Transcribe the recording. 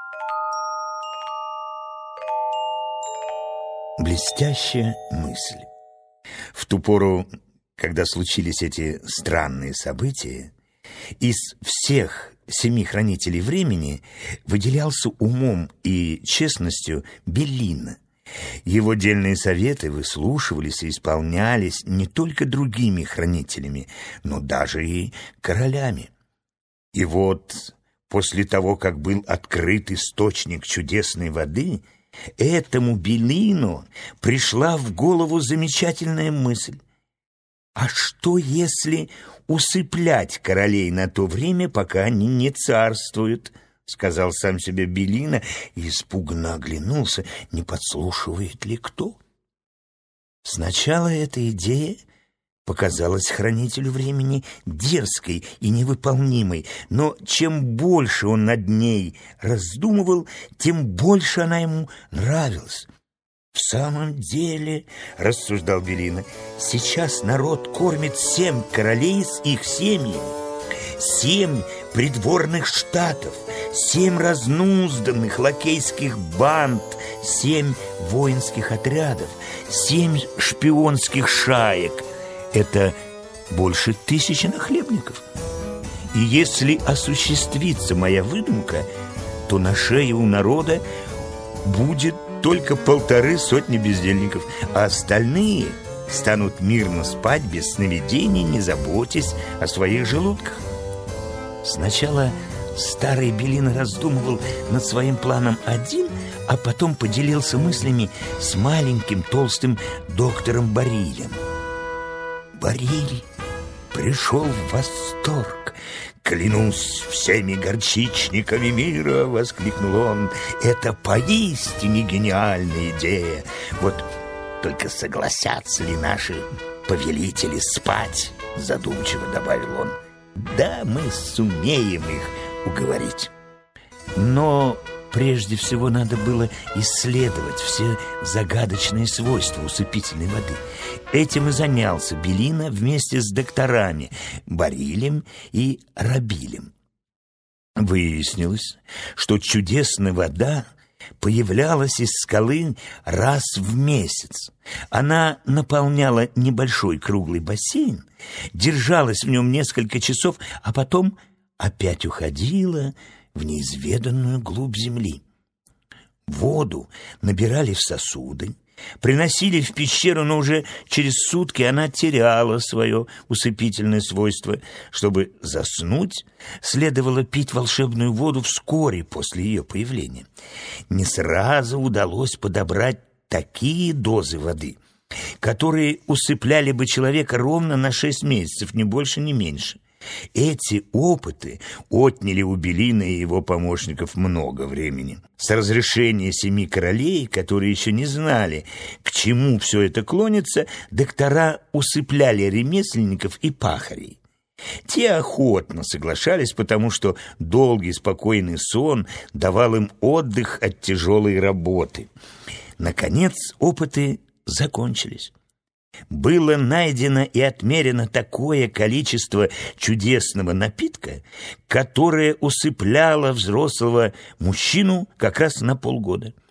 Блестящая мысль. В ту пору, когда случились эти странные события, из всех 7 хранителей времени выделялся умом и честностью Беллино. Его дельные советы выслушивались и исполнялись не только другими хранителями, но даже и королями. И вот, после того, как был открыт источник чудесной воды, этому Беллино пришла в голову замечательная мысль. А что, если усыплять королей на то время, пока они не царствуют? — сказал сам себе Беллино и испуганно оглянулся, не подслушивает ли кто. Сначала эта идея показалась хранителю времени дерзкой и невыполнимой, но чем больше он над ней раздумывал, тем больше она ему нравилась. «В самом деле, — рассуждал Беллино, — сейчас народ кормит 7 королей с их семьями, 7 придворных штатов, 7 разнузданных лакейских банд, 7 воинских отрядов, 7 шпионских шаек. Это больше 1000 нахлебников. И если осуществится моя выдумка, то на шее у народа будет только 150 бездельников, а остальные станут мирно спать без сновидений, не заботясь о своих желудках». Сначала старый Беллино раздумывал над своим планом один, а потом поделился мыслями с маленьким толстым доктором Барилем. Бариль пришел в восторг. «Клянусь всеми горчичниками мира, — воскликнул он, — это поистине гениальная идея. Вот только согласятся ли наши повелители спать?» — задумчиво добавил он. «Да, мы сумеем их уговорить. Но прежде всего надо было исследовать все загадочные свойства усыпительной воды. Этим и занялся Беллино вместе с докторами Барилем и Рабилем. Выяснилось, что чудесная вода появлялась из скалы раз в месяц. Она наполняла небольшой круглый бассейн, держалась в нем несколько часов, а потом опять уходила в неизведанную глубь земли. Воду набирали в сосуды, приносили в пещеру, но уже через сутки она теряла свое усыпительное свойство. Чтобы заснуть, следовало пить волшебную воду вскоре после ее появления. Не сразу удалось подобрать такие дозы воды, которые усыпляли бы человека ровно на 6 месяцев, ни больше, ни меньше. Эти опыты отняли у Беллино и его помощников много времени. С разрешения 7 королей, которые еще не знали, к чему все это клонится, доктора усыпляли ремесленников и пахарей. Те охотно соглашались, потому что долгий спокойный сон давал им отдых от тяжелой работы. Наконец опыты закончились. Было найдено и отмерено такое количество чудесного напитка, которое усыпляло взрослого мужчину как раз на полгода.